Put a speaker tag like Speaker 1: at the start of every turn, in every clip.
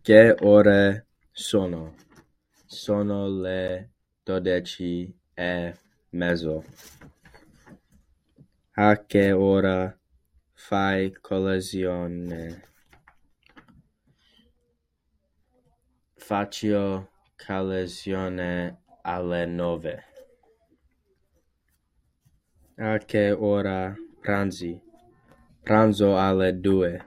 Speaker 1: Che ore sono? Sono le 12:30. A che ora fai colazione? Faccio colazione alle 9. A che ora pranzi? Pranzo alle 2.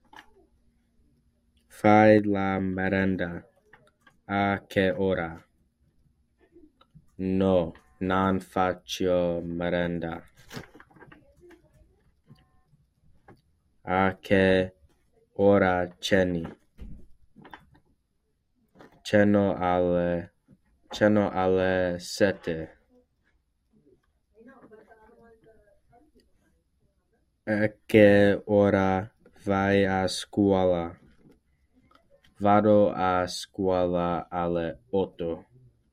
Speaker 1: Fai la merenda. A che ora? No, non faccio merenda. A che ora ceni? Ceno alle 7. A che ora vai a scuola? Vado a scuola alle 8.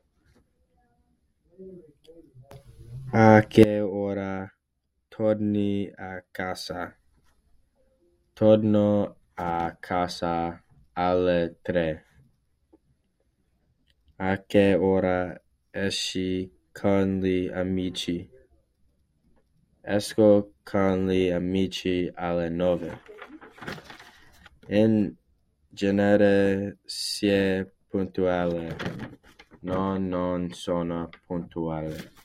Speaker 1: A che ora torni a casa? Torno a casa alle 3. A che ora esci con gli amici? Esco con gli amici alle 9. In genere si è puntuale. No, non sono puntuale.